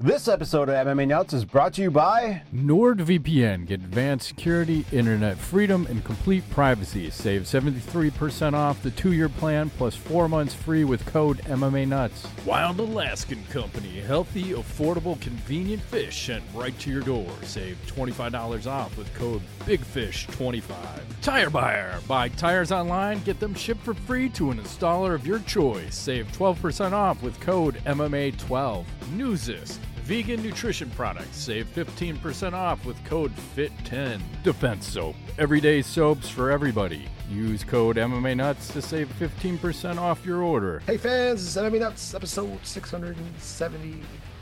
This episode of MMA Nuts is brought to you by NordVPN. Get advanced security, internet freedom, and complete privacy. Save 73% off the 2-year plan plus 4 months free with code MMA Nuts. Wild Alaskan Company. Healthy, affordable, convenient fish sent right to your door. Save $25 off with code BIGFISH25. Tire Buyer. Buy tires online. Get them shipped for free to an installer of your choice. Save 12% off with code MMA12. Newsist. Vegan nutrition products. Save 15% off with code FIT10. Defense Soap. Everyday soaps for everybody. Use code MMA Nuts to save 15% off your order. Hey fans, this is MMA Nuts, episode 670.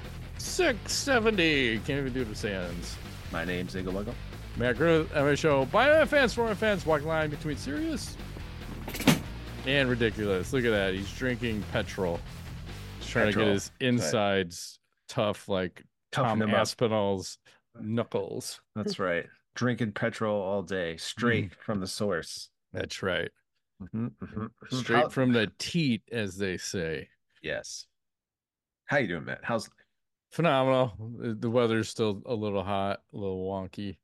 670. Can't even do the sands. My name's Igor Lego. Matt Grill, MMA Show. By MMA fans, for MMA fans, walk the line between serious and ridiculous. Look at that. He's drinking petrol. He's trying to get his insides tough like Tom Aspinall's knuckles. That's right. Drinking petrol all day, straight from the source. That's right. Straight from the teat, as they say. Yes. How you doing, Matt? How's phenomenal? The weather's still a little hot, a little wonky.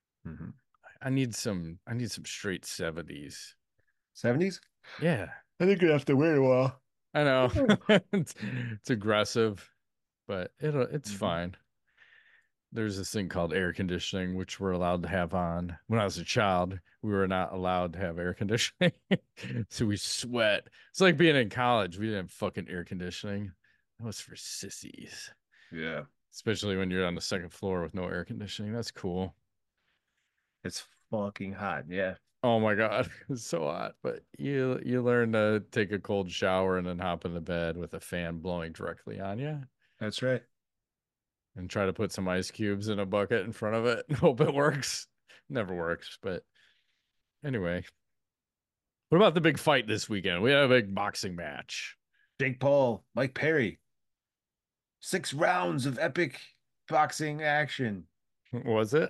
I need some straight 70s. 70s? Yeah. I think you have to wait a while. I know. It's aggressive, but it's fine. There's this thing called air conditioning, which we're allowed to have on. When I was a child, we were not allowed to have air conditioning. So we sweat. It's like being in college. We didn't have fucking air conditioning. That was for sissies. Yeah. Especially when you're on the second floor with no air conditioning. That's cool. It's fucking hot. Yeah. Oh my God. It's so hot. But you learn to take a cold shower and then hop in the bed with a fan blowing directly on you. That's right. And try to put some ice cubes in a bucket in front of it and hope it works. Never works, but anyway. What about the big fight this weekend? We had a big boxing match. Jake Paul, Mike Perry. 6 rounds of epic boxing action. Was it?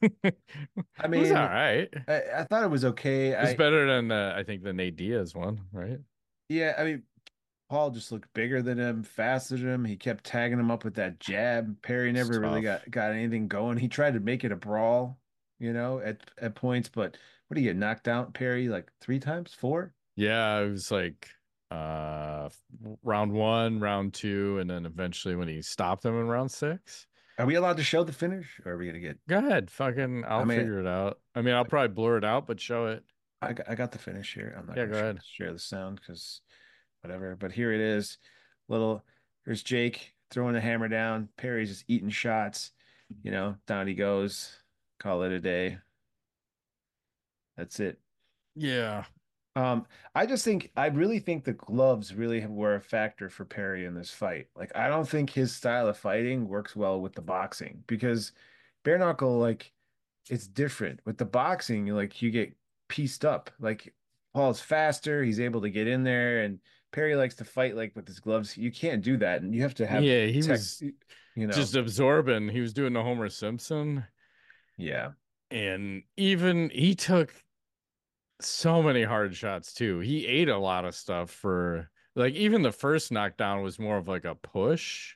I mean, it was all right. I thought it was okay. It's better than I think the Nate Diaz one, right? Yeah, I mean, Paul just looked bigger than him, faster than him. He kept tagging him up with that jab. Perry never really got anything going. He tried to make it a brawl, at points, but what did he get knocked out, Perry, like 3 times, 4? Yeah, it was like round 1, round 2, and then eventually when he stopped him in round 6. Are we allowed to show the finish, or are we gonna get? Go ahead, I'll figure it out. I mean, I'll probably blur it out, but show it. I got the finish here. I'm not go ahead. Share the sound because whatever. But here it is. There's Jake throwing the hammer down. Perry's just eating shots. Down he goes. Call it a day. That's it. Yeah. I really think the gloves really were a factor for Perry in this fight. Like, I don't think his style of fighting works well with the boxing because bare knuckle, like, it's different. With the boxing, you get pieced up. Like, Paul's faster, he's able to get in there, and Perry likes to fight like with his gloves. You can't do that, and you have to have was just absorbing. He was doing the Homer Simpson. Yeah. And even he took so many hard shots too. He ate a lot of stuff for like even the first knockdown was more of like a push.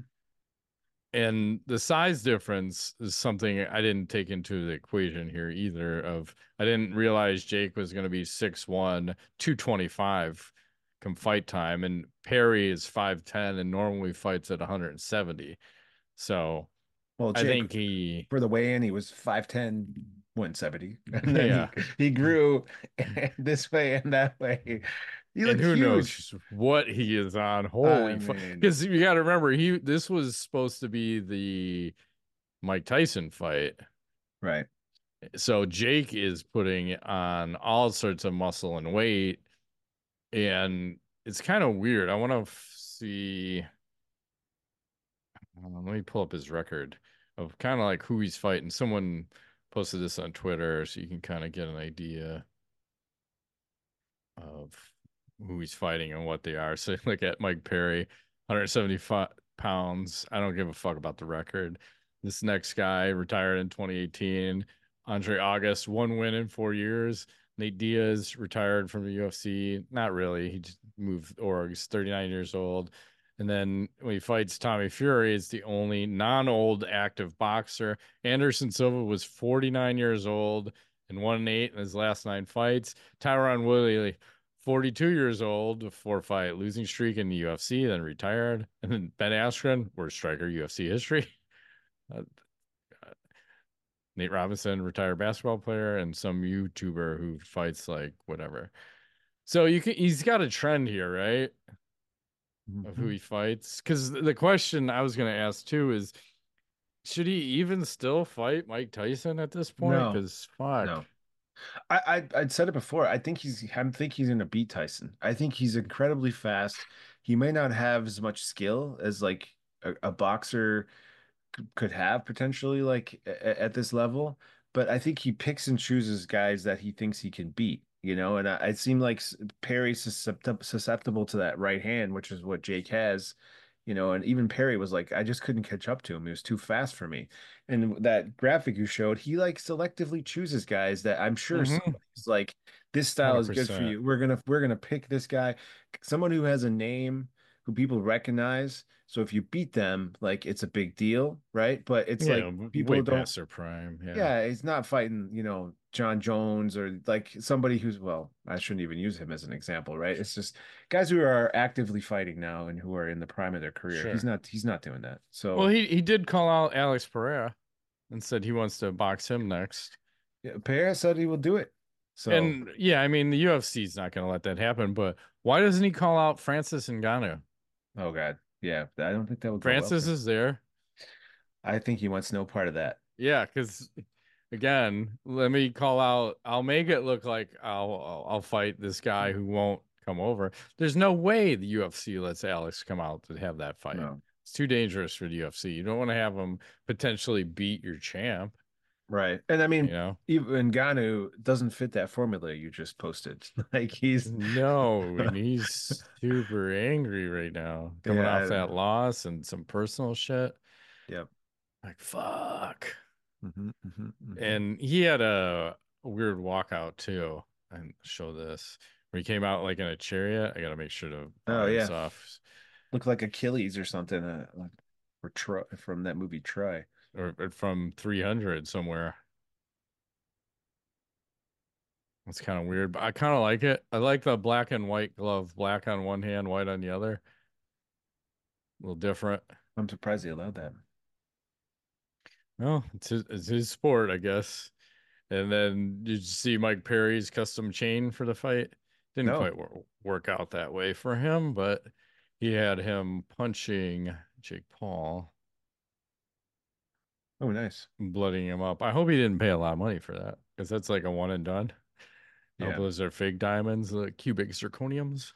And the size difference is something I didn't take into the equation here either. I didn't realize Jake was going to be 6'1", 225 come fight time, and Perry is 5'10" and normally fights at 170. So Jake, I think for the weigh-in, he was 5'10", 170. And then he grew this way and that way. And who knows what he is on. Holy fuck. Because you got to remember, this was supposed to be the Mike Tyson fight. Right. So Jake is putting on all sorts of muscle and weight. And it's kind of weird. I want to see. Let me pull up his record of kind of like who he's fighting. Someone posted this on Twitter so you can kind of get an idea of who he's fighting and what they are. So look at Mike Perry, 175 pounds. I don't give a fuck about the record. This next guy retired in 2018. Andre August, 1 win in 4 years. Nate Diaz retired from the UFC. Not really. He just moved, or he's 39 years old. And then when he fights Tommy Fury, it's the only non-old active boxer. Anderson Silva was 49 years old and 1-8 in his last 9 fights. Tyron Woodley, 42 years old, a 4-fight losing streak in the UFC, then retired. And then Ben Askren, worst striker UFC history. Uh, Nate Robinson, retired basketball player, and some YouTuber who fights like whatever. So he's got a trend here, right? Of who Mhm. he fights. Because the question I was going to ask too is, should he even still fight Mike Tyson at this point? No, Because fuck. no. I'd said it before. I think he's gonna beat Tyson. I think he's incredibly fast. He may not have as much skill as like a boxer could have potentially like at this level, but I think he picks and chooses guys that he thinks he can beat, you know, and it seemed like Perry's susceptible to that right hand, which is what Jake has, you know, and even Perry was like, I just couldn't catch up to him. He was too fast for me. And that graphic you showed, he like selectively chooses guys that I'm sure Mm-hmm. somebody's like, this style is good for 100%. you. We're gonna pick this guy, someone who has a name who people recognize. So if you beat them, like it's a big deal, right? But it's Yeah, like way people don't, past their prime. Yeah. yeah, he's not fighting, you know, John Jones or like somebody who's, well, I shouldn't even use him as an example, right? It's just guys who are actively fighting now and who are in the prime of their career. Sure. He's not doing that. Well, So he did call out Alex Pereira and said he wants to box him next. yeah, Pereira said he will do it. So, And yeah, I mean, the UFC is not going to let that happen, but why doesn't he call out Francis Ngannou? oh God. Yeah, I don't think that would go well for Francis him. is there. I think he wants no part of that. Yeah, because again, let me call out. I'll make it look like I'll fight this guy who won't come over. There's no way the UFC lets Alex come out to have that fight. No. It's too dangerous for the UFC. You don't want to have him potentially beat your champ, Right. And I you mean, know? even Ngannou doesn't fit that formula you just posted. Like he's No, and he's super angry right now, coming off yeah, that loss and some personal shit. yeah. Like, fuck. Hmm. And he had a weird walkout too. And show this when he came out like in a chariot. I gotta make sure to Oh fire this yeah. off, Looked like Achilles or something, like or Troy from that movie Troy. or from 300 somewhere. It's kind of weird, but I kind of like it. I like the black and white glove, black on one hand, white on the other. A little different. I'm surprised they allowed that. No, it's his sport, I guess. And then did you see Mike Perry's custom chain for the fight? Didn't No. quite work out that way for him, but he had him punching Jake Paul, Oh, nice. blooding him up. I hope he didn't pay a lot of money for that because that's like a one and done. I hope Yeah. those are fake diamonds, the cubic zirconiums.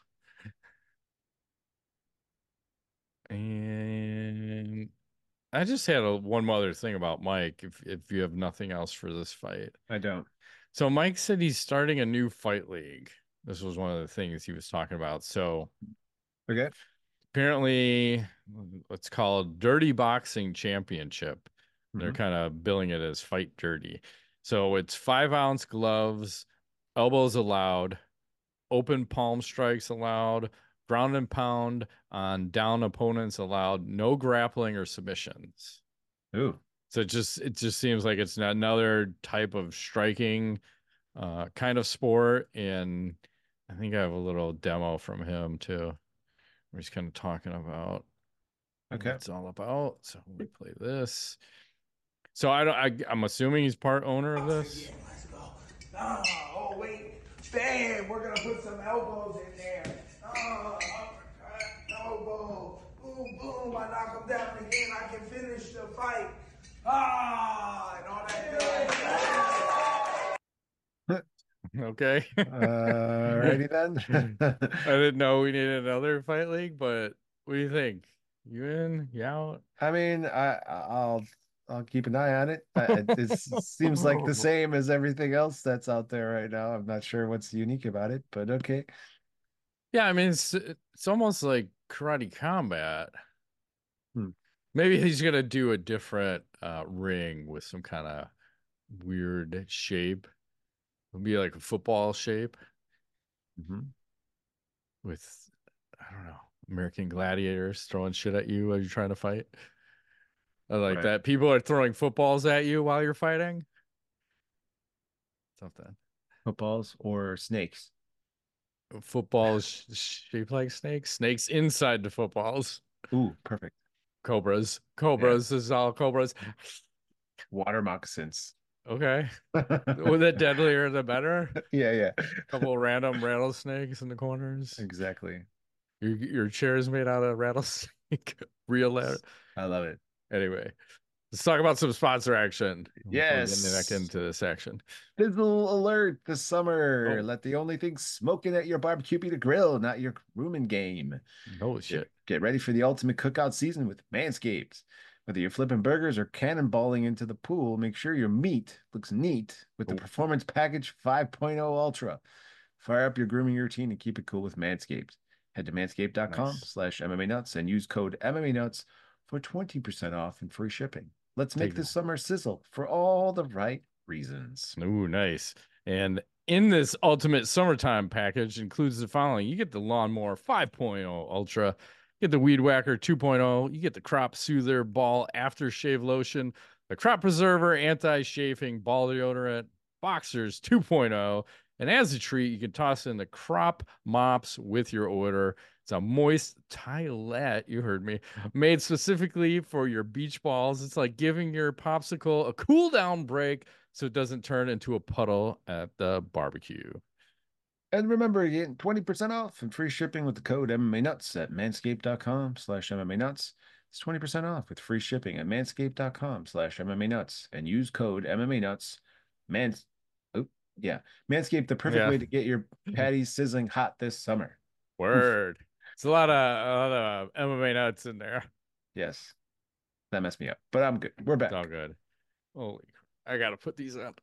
And I just had one other thing about Mike, if you have nothing else for this fight. I don't. So Mike said he's starting a new fight league. This was one of the things he was talking about. So Okay. apparently, it's called Dirty Boxing Championship. They're Hmm. kind of billing it as Fight Dirty. So it's 5-ounce gloves, elbows allowed, open palm strikes allowed, ground and pound on down opponents allowed, no grappling or submissions. Ooh. So it just seems like it's another type of striking kind of sport. And I think I have a little demo from him too, where he's kind of talking about what Okay. it's all about. So let me play this. So I'm assuming he's part owner of this. Yeah, let's go. Oh, wait. Bam, we're going to put some elbows in there. Uppercut, elbow. Boom, boom. I knock him down again. I can finish the fight. And all that good. Okay. Alrighty then. I didn't know we needed another fight league, but what do you think? You in? You out? I mean, I'll keep an eye on it. It seems like the same as everything else that's out there right now. I'm not sure what's unique about it, but okay. Yeah, I mean it's almost like karate combat. Hmm. Maybe he's gonna do a different ring with some kind of weird shape. It'll be like a football shape Hmm. with I don't know. American Gladiators throwing shit at you while you're trying to fight. I like Right. that. People are throwing footballs at you while you're fighting. Something. Footballs or snakes. Footballs shaped like snakes. Snakes inside the footballs. Ooh, perfect. Cobras. Yeah. Cobras. This is all cobras. Water moccasins. Okay. Well, the deadlier, the better. Yeah, yeah. Couple random rattlesnakes in the corners. Exactly. Your chair is made out of rattlesnake. Real. I love it. Anyway, let's talk about some sponsor action before we get back Yes. into this action. Fizzle alert this summer. Oh. Let the only thing smoking at your barbecue be the grill, not your grooming game. Holy shit. Get ready for the ultimate cookout season with Manscaped. Whether you're flipping burgers or cannonballing into the pool, make sure your meat looks neat with the Oh. Performance Package 5.0 Ultra. Fire up your grooming routine and keep it cool with Manscaped. Head to Nice. manscaped.com/MMA Nuts and use code MMA Nuts for 20% off and free shipping. Let's make Take this summer sizzle for all the right reasons. Ooh, nice. And in this ultimate summertime package includes the following. You get the Lawnmower 5.0 Ultra, you get the Weed Whacker 2.0, you get the Crop Soother Ball Aftershave Lotion, the Crop Preserver Anti-Chafing Ball Deodorant, Boxers 2.0, and as a treat, you can toss in the Crop Mops with your order. It's a moist towelette, you heard me, made specifically for your beach balls. It's like giving your popsicle a cool down break so it doesn't turn into a puddle at the barbecue. And remember, you're getting 20% off and free shipping with the code MMA Nuts at manscaped.com/MMA Nuts. It's 20% off with free shipping at manscaped.com/MMA Nuts and use code MMA Nuts. Manscaped, the perfect way to get your patties sizzling hot this summer. Word. It's a lot of MMA nuts in there. Yes. That messed me up, but I'm good. We're back. It's all good. Holy, I gotta put these on.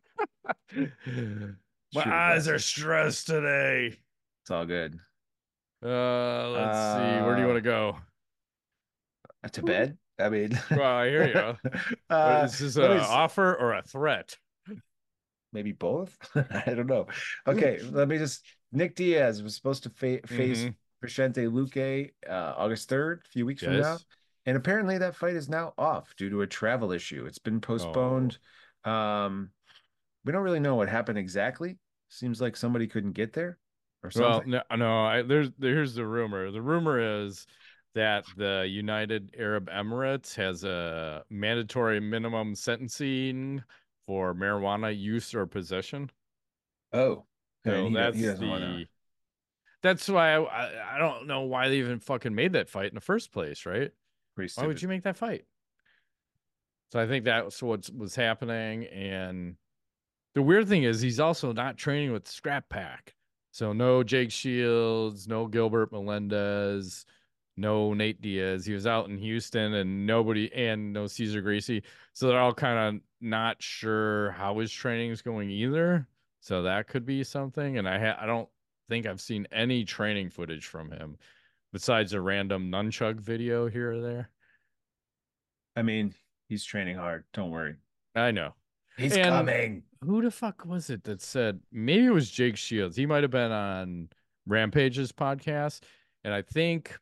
My True eyes are glasses. stressed today. It's all good. Let's see. Where do you want to go? To bed? I mean, Well, I hear you. Is this an offer or a threat? Maybe both? I don't know. Okay, let me just. Nick Diaz was supposed to face Vicente Luque August 3rd, a few weeks from now. And apparently that fight is now off due to a travel issue. It's been postponed. We don't really know what happened exactly. Seems like somebody couldn't get there or something. Well, no. Here's the rumor. The rumor is that the United Arab Emirates has a mandatory minimum sentencing for marijuana use or possession. Oh, So he doesn't want to. That's why I don't know why they even fucking made that fight in the first place, right? Why would you make that fight? So I think that's what was happening. And the weird thing is he's also not training with Scrap Pack. So no Jake Shields, no Gilbert Melendez, no Nate Diaz. He was out in Houston and no Cesar Gracie. So they're all kind of not sure how his training is going either. So that could be something. And I don't think I've seen any training footage from him besides a random nunchuck video here or there. I mean, he's training hard. Don't worry. I know. He's coming. Who the fuck was it that said, maybe it was Jake Shields. He might have been on Rampage's podcast. And I think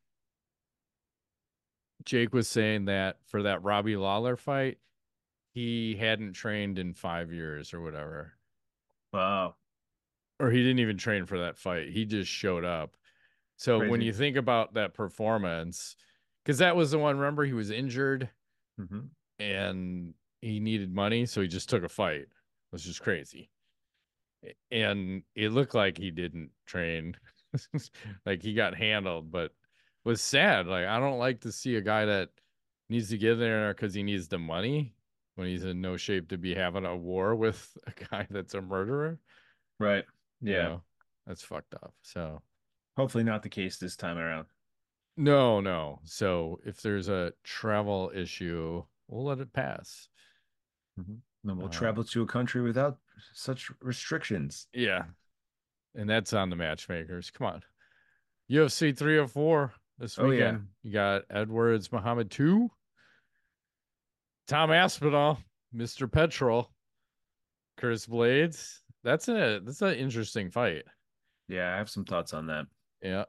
Jake was saying that for that Robbie Lawler fight, he hadn't trained in 5 years or whatever. Wow. Or he didn't even train for that fight. He just showed up. So when you think about that performance, because that was the one, remember, he was injured and he needed money. So he just took a fight. It was just crazy. And it looked like he didn't train. Like he got handled, but was sad. Like, I don't like to see a guy that needs to get there because he needs the money when he's in no shape to be having a war with a guy that's a murderer. Right. Yeah. You know, that's fucked up. So hopefully not the case this time around. No. So if there's a travel issue, we'll let it pass. Then we'll travel to a country without such restrictions. Yeah. And that's on the matchmakers. Come on. UFC 304 this weekend. You got Edwards Muhammad 2. Tom Aspinall, Mr. Petrol, Curtis Blades. That's an interesting fight. Yeah, I have some thoughts on that. Yeah.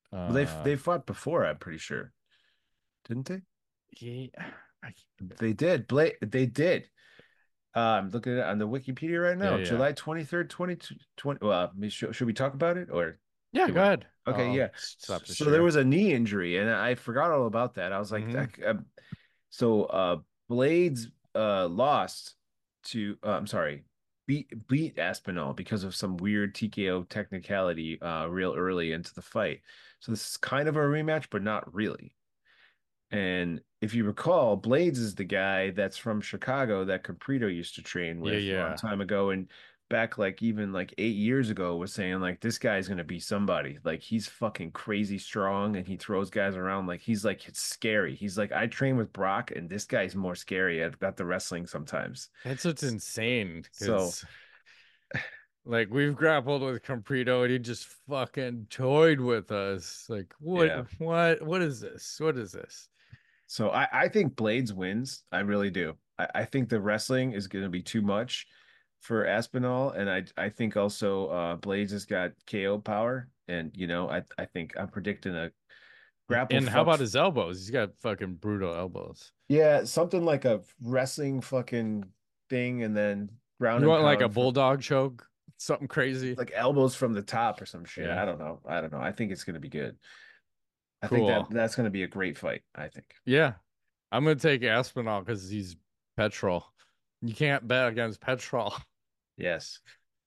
Well, they fought before, I'm pretty sure, didn't they? Yeah, They did. Blade. They did. I'm looking at it on the Wikipedia right yeah, now. yeah. July 23rd, 2020. Well, should we talk about it or Yeah, you go want? ahead. Okay, I'll yeah. stop the So there share. was a knee injury, and I forgot all about that. I was like, Hmm. so Blades lost to I'm sorry, beat Aspinall because of some weird TKO technicality real early into the fight. So this is kind of a rematch, but not really. And if you recall, Blades is the guy that's from Chicago that Caprito used to train Yeah, with a long yeah. time ago. And back like even like 8 years ago was saying like this guy's gonna be somebody. Like he's fucking crazy strong and he throws guys around like it's scary. He's like, I train with Brock and this guy's more scary at the wrestling sometimes. That's what's insane So because like we've grappled with Comprito and he just fucking toyed with us. Like, yeah. what is this? What is this? So I think Blades wins. I really do. I think the wrestling is going to be too much for Aspinall, and I think also Blades has got KO power, and I think I'm predicting a grapple And how fuck. about his elbows? He's got fucking brutal elbows. Yeah, something like a wrestling fucking thing, and then ground You and want like a pound from bulldog choke? Something crazy? like elbows from the top or some shit. Yeah. I don't know. I don't know. I think it's going to be good. I think Cool. that's going to be a great fight. I think. Yeah. I'm gonna take Aspinall because he's petrol. You can't bet against petrol. Yes.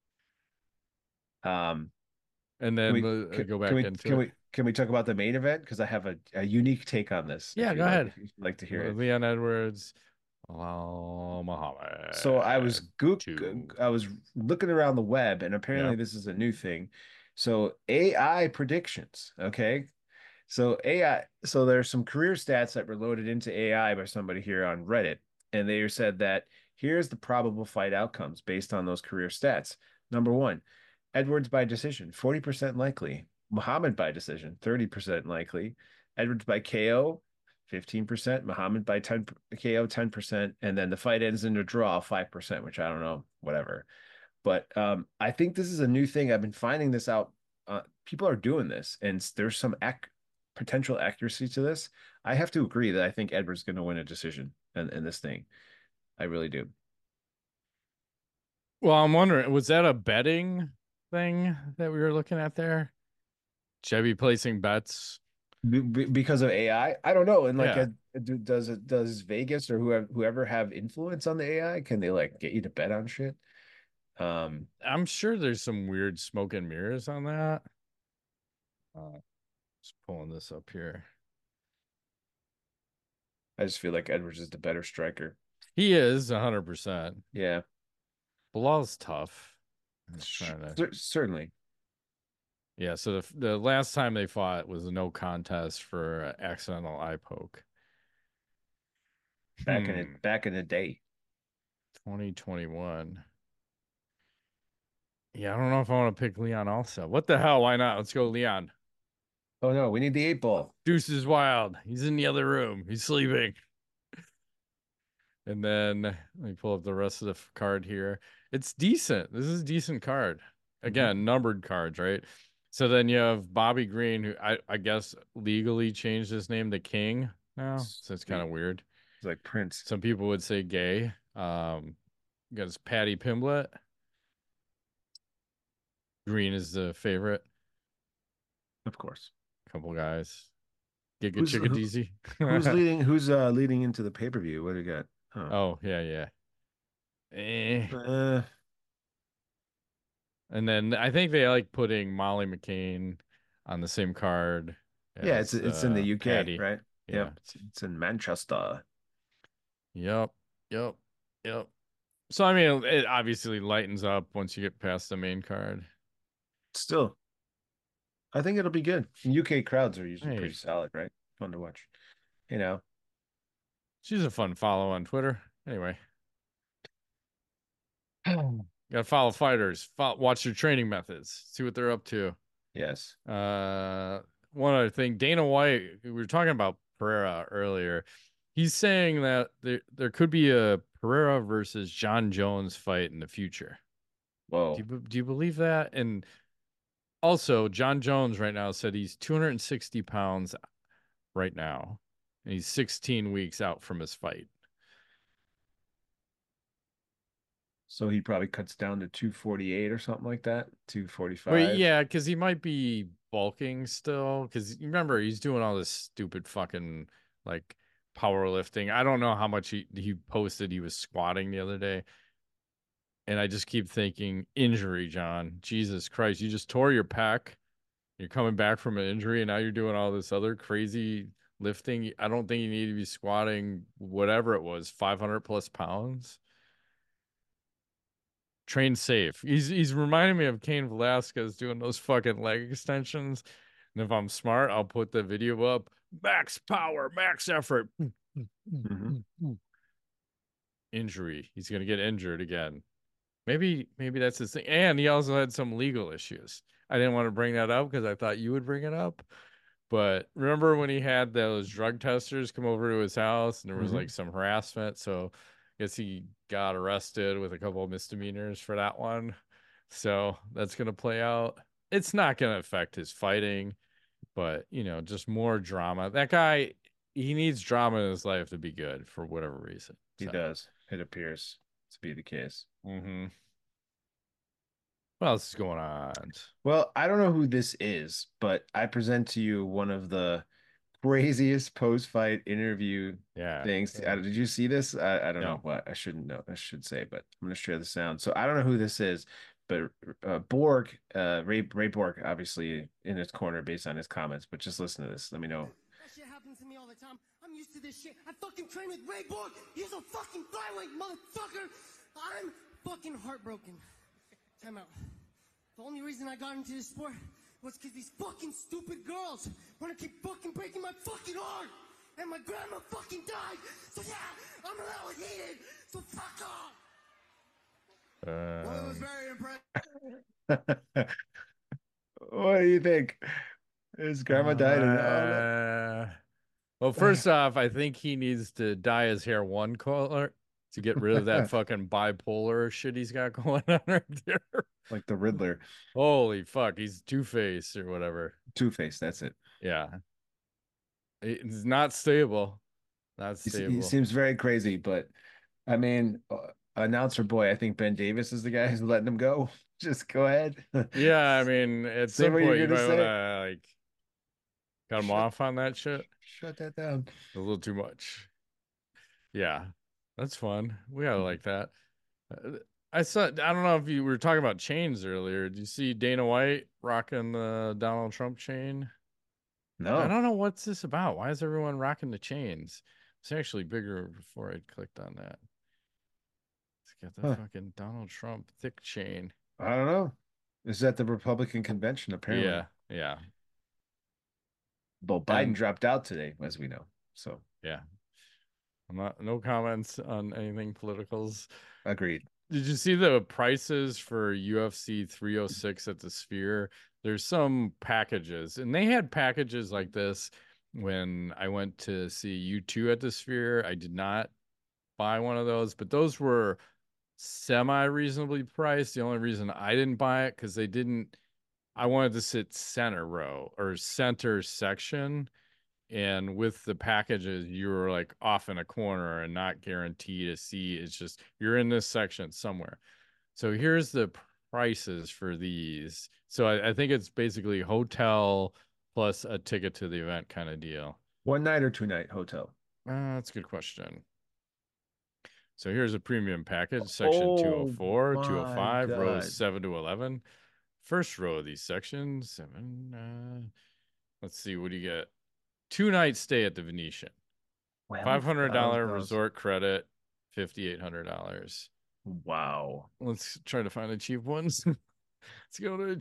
Um. And Can then we go back into it. can we talk about the main event? Because I have a unique take on this. Yeah, go ahead. If you'd like to hear it. Leon Edwards, Allow So Muhammad two. I was looking around the web, and Yeah. apparently this is a new thing. So AI predictions. Okay. So AI. So there's some career stats that were loaded into AI by somebody here on Reddit, and they said that here's the probable fight outcomes based on those career stats. Number one, Edwards by decision, 40% likely. Muhammad by decision, 30% likely. Edwards by KO, 15%. Muhammad by 10 KO, 10%. And then the fight ends in a draw, 5%, which I don't know, whatever. But I think this is a new thing. I've been finding this out. People are doing this, and there's some potential accuracy to this. I have to agree that I think Edwards is going to win a decision in this thing. I really do. Well, I'm wondering, was that a betting thing that we were looking at there? Should I be placing bets? Because of AI? I don't know. And like, Yeah. does Vegas or whoever have influence on the AI? Can they like get you to bet on shit? Um, I'm sure there's some weird smoke and mirrors on that. Just pulling this up here. I just feel like Edwards is the better striker. He is 100%. Yeah, Bilal's tough. I'm just trying to. certainly. Yeah, so the last time they fought was a no contest for accidental eye poke. Hmm. Back in the day. 2021. Yeah, I don't know if I want to pick Leon also. What the hell? Why not? Let's go Leon. Oh no, we need the 8 ball. Deuce is wild. He's in the other room. He's sleeping. And then let me pull up the rest of the card here. It's decent. This is a decent card. Mhm. Again, numbered cards, right? So then you have Bobby Green, who I guess legally changed his name to King now. So it's kind Sweet. of weird. It's like Prince, Some people would say gay. You got his Patty Pimblett. Green is the favorite. of course. Couple guys. Giga Who's who, Chickadeezy. who's leading into the pay-per-view? What do you got? Oh. Oh, yeah, yeah. Eh. Uh, And then I think they like putting Molly McCain on the same card yeah, as it's in the UK, Patty. right? Yeah. Yep. It's in Manchester. Yep. Yep. Yep. So I mean, it obviously lightens up once you get past the main card. Still, I think it'll be good. UK crowds are usually Hey, pretty solid, right? Fun to watch. You know. she's a fun follow on Twitter. Anyway, gotta follow fighters. Watch their training methods. See what they're up to. Yes. Uh, One other thing, Dana White. We were talking about Pereira earlier. He's saying that there could be a Pereira versus John Jones fight in the future. Whoa. Do you believe that? And Also, John Jones right now said he's 260 pounds right now. And he's 16 weeks out from his fight. So he probably cuts down to 248 or something like that, Well, 245. yeah, because he might be bulking still. Because remember, he's doing all this stupid fucking like powerlifting. I don't know how much he posted he was squatting the other day. And I just keep thinking, injury, John. Jesus Christ, you just tore your pec. You're coming back from an injury, and now you're doing all this other crazy lifting. I don't think you need to be squatting whatever it was, 500 plus pounds. Train safe. He's reminding me of Cain Velasquez doing those fucking leg extensions. And if I'm smart, I'll put the video up. Max power, max effort. Mhm. Injury. He's gonna get injured again. Maybe that's his thing. And he also had some legal issues. I didn't want to bring that up because I thought you would bring it up. But remember when he had those drug testers come over to his house and there was Mhm. like some harassment? So I guess he got arrested with a couple of misdemeanors for that one. So that's going to play out. It's not going to affect his fighting, but just more drama. That guy, he needs drama in his life to be good for whatever reason. He So, does. It appears to be the case. What else is going on? Well, I don't know who this is, but I present to you one of the craziest post-fight interview Yeah. things. Did you see this? I don't know No. what I shouldn't know. I should say, but I'm going to share the sound. So I don't know who this is, but Borg, Ray Borg, obviously in his corner based on his comments. But just listen to this. Let me know. That shit happens to me all the time. I'm used to this shit. I fucking train with Ray Borg. He's a fucking flyweight motherfucker. I'm fucking heartbroken. Time out. The only reason I got into this sport was because these fucking stupid girls want to keep fucking breaking my fucking heart. And my grandma fucking died. So yeah, I'm a little heated. So fuck off. Well, it was very impressive. What do you think? His grandma died, and Well, first off, I think he needs to dye his hair one color to get rid of that fucking bipolar shit he's got going on right there. like the Riddler, Holy fuck, he's Two-Face or whatever. Two-Face. That's it. Yeah. It's not stable. Not He stable. seems very crazy, but I mean, announcer boy, I think Ben Davis is the guy who's letting him go. Just go ahead. Yeah, I mean, at Say some what you're point you gonna might say. want to like cut him off on that shit. Shut that down. A little too much. Yeah, that's fun. We gotta like that. I don't know if you were talking about chains earlier. Did you see Dana White rocking the Donald Trump chain? I No. don't know what's this about. Why is everyone rocking the chains? It's actually bigger before I clicked on that. It's got the fucking Donald Trump thick chain. I don't know. This is at the Republican convention, apparently. Yeah. Well, Biden dropped out today, as we know. So yeah. No comments on anything politicals. agreed. Did you see the prices for UFC 306 at the Sphere? There's some packages, and they had packages like this when I went to see U2 at the Sphere. I did not buy one of those, but those were semi-reasonably priced. The only reason I didn't buy it because I wanted to sit center row or center section. And with the packages, you were like off in a corner and not guaranteed a seat. It's just you're in this section somewhere. So here's the prices for these. So I think it's basically hotel plus a ticket to the event kind of deal. 1 night or 2 night hotel? That's a good question. So here's a premium package, section 204, 205, rows 7 to 11. First row of these sections, 7. Let's see, what do you get? 2-night stay at the Venetian. $500 resort credit, $5,800. Wow. Let's try to find the cheap ones. Let's go to the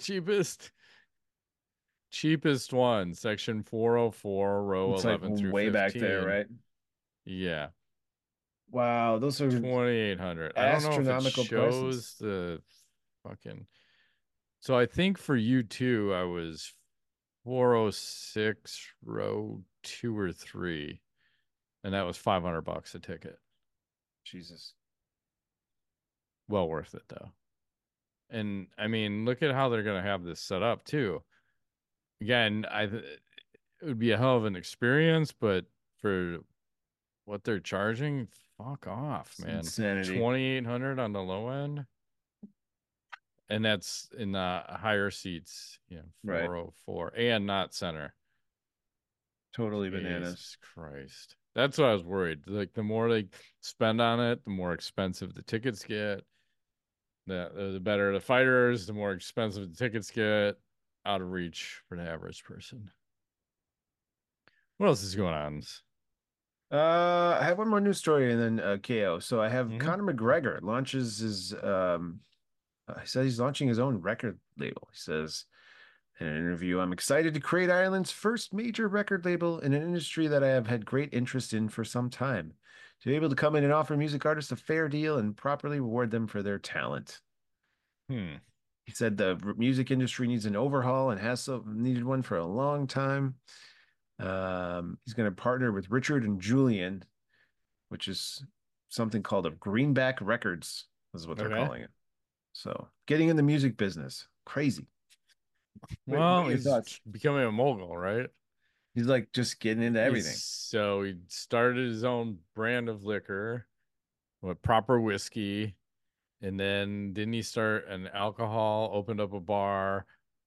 cheapest one, section 404, row It's 11 like through way 15. back there, right? Yeah. Wow, those are 2,800. I don't know if it astronomical shows prices. the fucking. So I think for U2, I was 406, row 2 or 3, and that was $500 a ticket. Jesus. Well worth it though. And I mean, look at how they're going to have this set up too. Again, it would be a hell of an experience, but for what they're charging, fuck off, It's man. insanity. 2,800 on the low end, and that's in the higher seats, 404 and not center. Totally bananas. Jesus Christ. That's what I was worried. Like the more they spend on it, the more expensive the tickets get. The better the fighters, the more expensive the tickets get, out of reach for the average person. What else is going on? I have one more news story and then KO. So I have Mhm. Conor McGregor launches his he says he's launching his own record label. He says in an interview, I'm excited to create Ireland's first major record label in an industry that I have had great interest in for some time. To be able to come in and offer music artists a fair deal and properly reward them for their talent. Hmm. He said the music industry needs an overhaul and has needed one for a long time. He's going to partner with Richard and Julian, which is something called a Greenback Records, is what they're Okay. calling it. So getting in the music business. Crazy. What Well, are your he's thoughts? becoming a mogul, right? He's like just getting into everything. He started his own brand of liquor with proper whiskey. And then didn't he start an alcohol, opened up a bar,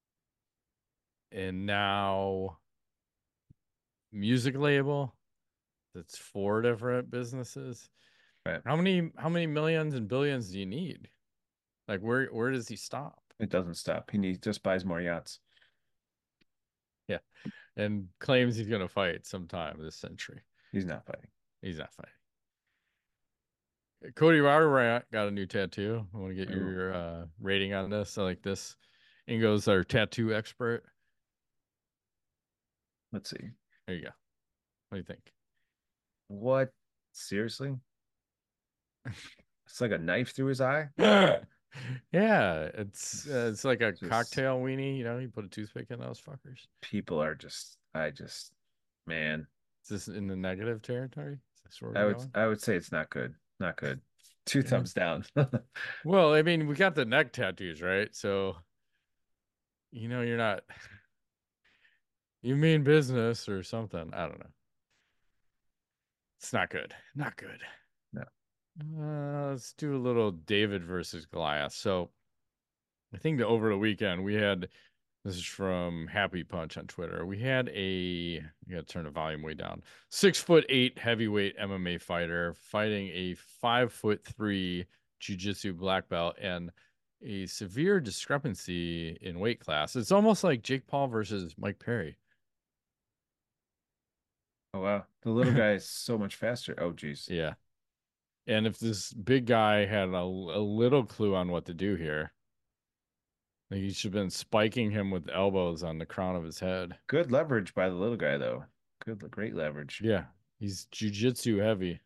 and now music label? That's four different businesses. Right. How many millions and billions do you need? Like where does he stop? It doesn't stop. Just buys more yachts. Yeah. And claims he's gonna fight sometime this century. He's not fighting. He's not fighting. Cody Rower got a new tattoo. I want to get Ooh. your rating on this. I like this. Ingo's our tattoo expert. Let's see. There you go. What do you think? What? Seriously? It's like a knife through his eye. Yeah, it's like a Just cocktail weenie. You put a toothpick in those fuckers. people are man. Is this in the negative territory? Is this where we're going? I would say it's not good. Not good. Two Yeah. thumbs down. Well, I mean, we got the neck tattoos, right? So, you're not, you mean business or something. I don't know. It's not good. Not good. No. Let's do a little David versus Goliath. So, I think over the weekend this is from Happy Punch on Twitter. We had you gotta turn the volume way down. 6'8" heavyweight MMA fighter fighting a 5'3" jiu-jitsu black belt and a severe discrepancy in weight class. It's almost like Jake Paul versus Mike Perry. Oh wow. The little guy is so much faster. Oh geez. Yeah. And if this big guy had a little clue on what to do here, like he should have been spiking him with elbows on the crown of his head. Good leverage by the little guy though. Great leverage. Yeah. He's jiu-jitsu heavy.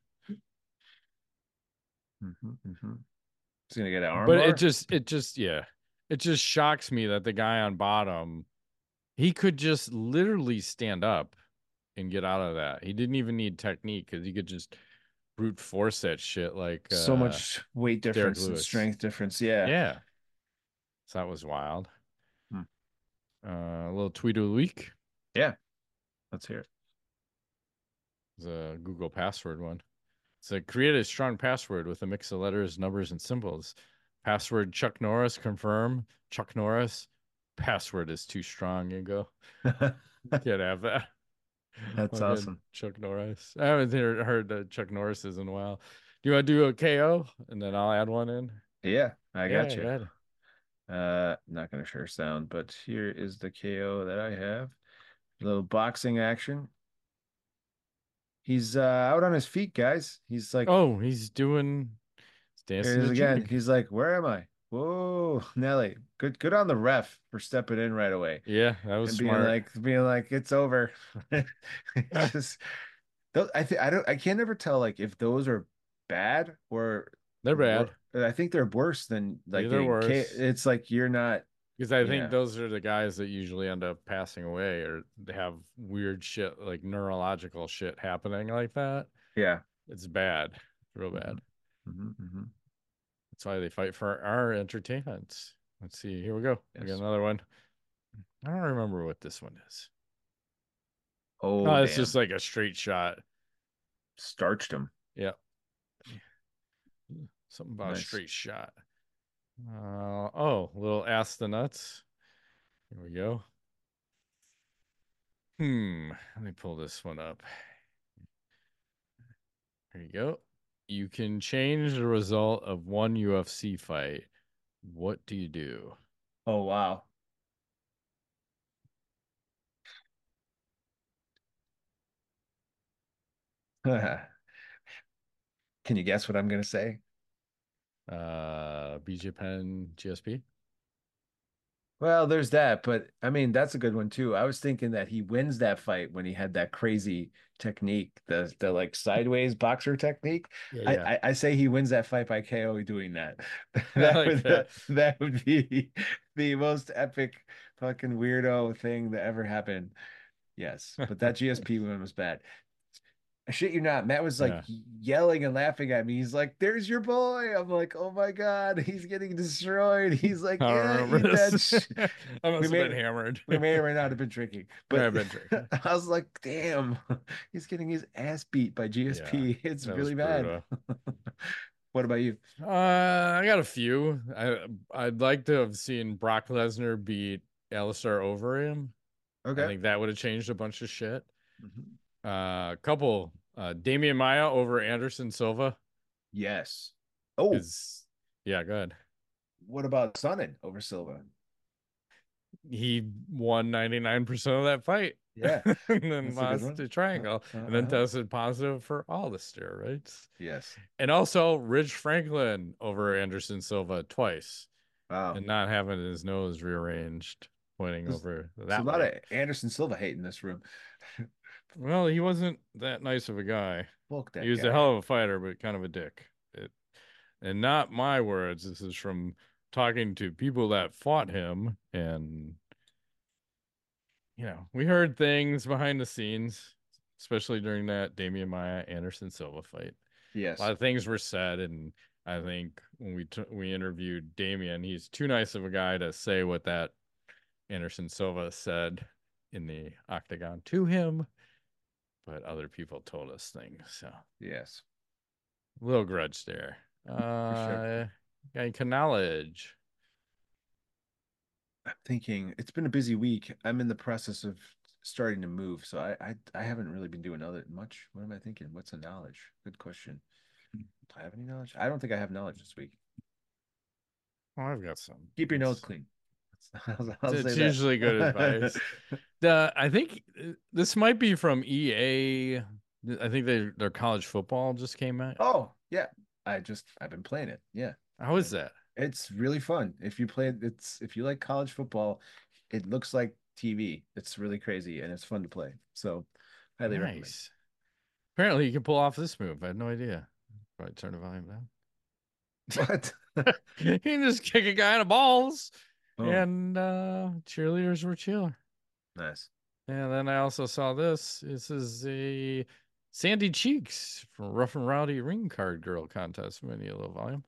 He's gonna get an arm But bar? it just shocks me that the guy on bottom, he could just literally stand up and get out of that. He didn't even need technique because he could just brute force that shit like So much weight difference and strength difference. Yeah. Yeah. So that was wild. Hmm. A little tweet of the week. Yeah. Let's hear it. It's a Google password one. It's like create a strong password with a mix of letters, numbers, and symbols. Password Chuck Norris, confirm. Chuck Norris. Password is too strong, Ingo. Can't have that. That's awesome. Chuck Norris. I haven't heard Chuck Norris's in a while. Do you want to do a KO? And then I'll add one in. Yeah, I got you. Good. Not gonna share sound, but here is the KO that I have. A little boxing action. He's out on his feet, guys. He's like, oh, he's dancing the again. jig. He's like, where am I? Whoa, Nelly. Good on the ref for stepping in right away. Yeah, that was and smart. being like, it's over. Just I can't ever tell like if those are bad or They're bad. I think they're worse than like they're worse. It's like you're not. Because I think those are the guys that usually end up passing away or they have weird shit, like neurological shit happening like that. Yeah. It's bad. It's real bad. That's why they fight for our entertainment. Let's see. Here we go. We got Yes. another one. I don't remember what this one is. Oh, It's damn. just like a straight shot. Starched him. Yeah. Something about a Nice. straight shot. Little ass the nuts. Here we go. Let me pull this one up. Here you go. You can change the result of one UFC fight. What do you do? Oh, wow. Can you guess what I'm going to say? BJ Penn, GSP. Well, there's that, but I mean, that's a good one too. I was thinking that he wins that fight when he had that crazy technique, the like sideways boxer technique. Yeah. I say he wins that fight by KO doing that. I That like would that. that would be the most epic fucking weirdo thing that ever happened. Yes, but that GSP one was bad. I shit you not. Matt was like Yeah. yelling and laughing at me. He's like, "There's your boy." I'm like, "Oh my God, he's getting destroyed." He's like, I don't "Yeah, remember eat that." this. I We must have may been hammered. we may or may not have been drinking, May but have been drinking. I was like, "Damn, he's getting his ass beat by Yeah, GSP. It's that was really bad." brutal. What about you? I got a few. I'd like to have seen Brock Lesnar beat Alistair Overeem. I Okay. think that would have changed a bunch of shit. Mhm. Couple. Damian Maya over Anderson Silva. Yes. Oh, Is Yeah, good. what about Sonnen over Silva? He won 99% of that fight. Yeah, And then that's a good lost one. to Triangle, and then Uh-huh. tested positive for all the steroids. Yes. And also Ridge Franklin over Anderson Silva twice, Wow. and not having his nose rearranged, pointing There's- over There's a that lot way. of Anderson Silva hate in this room. Well, he wasn't that nice of a guy. Fuck that He was guy. a hell of a fighter, but kind of a dick. And not my words. This is from talking to people that fought him, and we heard things behind the scenes, especially during that Damian Maya Anderson Silva fight. Yes. A lot of things were said, and I think when we interviewed Damian, he's too nice of a guy to say what that Anderson Silva said in the octagon to him, but other people told us things, so Yes. a little grudge there. sure. Got knowledge. I'm thinking it's been a busy week. I'm in the process of starting to move, so I haven't really been doing other much. What am I thinking? What's a knowledge? Good question. Do I have any knowledge? I don't think I have knowledge this week. Oh, I've got some. Keep your nose clean. I'll say It's that. usually good advice. I think this might be from EA. I think their college football just came out. Oh, yeah. I've been playing it. Yeah. How is that? It's really fun. If you like college football, it looks like TV. It's really crazy and it's fun to play. So highly recommend. Nice. Apparently, you can pull off this move. I had no idea. Probably turn the volume down. What? You can just kick a guy in the balls, Oh, and cheerleaders were cheering. nice. And then I also saw this. This is a Sandy Cheeks from Rough and Rowdy Ring Card Girl contest. Maybe a little volume.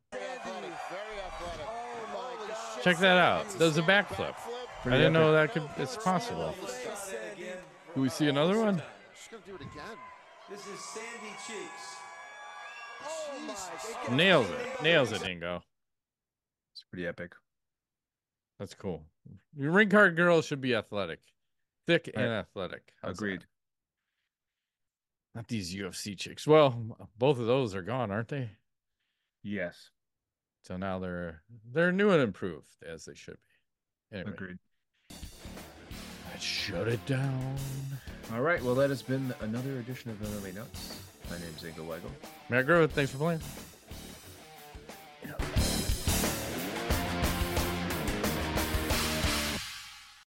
Check that out. Does a backflip. I didn't know it's possible. Do we see another one? She's gonna do it again. This is Sandy Cheeks. Nails it, Dingo. It's pretty epic. That's cool. Your ring card girl should be athletic, thick and athletic. How's that? Agreed. Not these UFC chicks. Well, both of those are gone, aren't they? Yes. So now they're new and improved, as they should be. Anyway, Agreed. let's shut it down. All right. Well, that has been another edition of MMA Notes. My name's Ingo Weigel. Matt Groth, thanks for playing.